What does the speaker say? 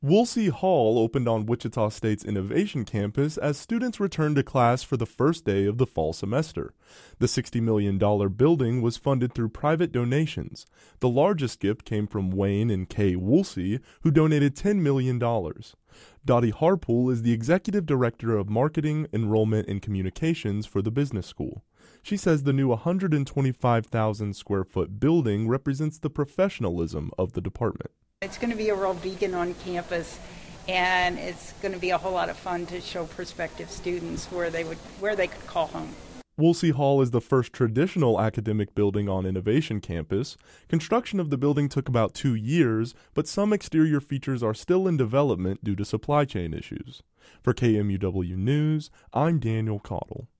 Woolsey Hall opened on Wichita State's Innovation Campus as students returned to class for the first day of the fall semester. The $60 million building was funded through private donations. The largest gift came from Wayne and Kay Woolsey, who donated $10 million. Dottie Harpool is the Executive Director of Marketing, Enrollment, and Communications for the business school. She says the new 125,000 square foot building represents the professionalism of the department. It's going to be a real beacon on campus, and it's going to be a whole lot of fun to show prospective students where they could call home. Woolsey Hall is the first traditional academic building on Innovation Campus. Construction of the building took about 2 years, but some exterior features are still in development due to supply chain issues. For KMUW News, I'm Daniel Caudle.